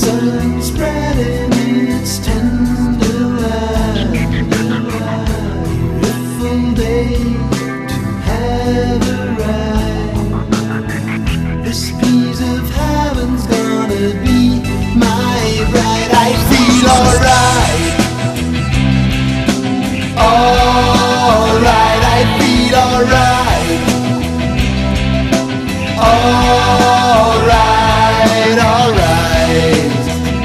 sun spreading its tender light. Beautiful day to have arrived. This piece of heaven's gonna be my bride. I feel alright. Alright, I feel alright. Alright, alright.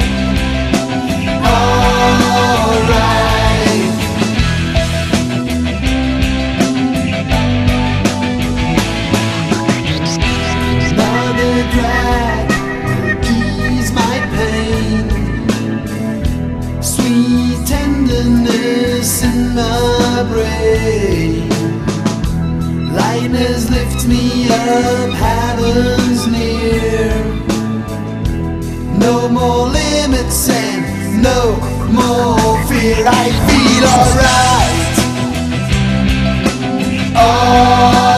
Alright. Another drag will ease my pain. Sweet tenderness in my brain. Lightness lifts me up, heaven's near. No more limits and no more fear. I feel alright.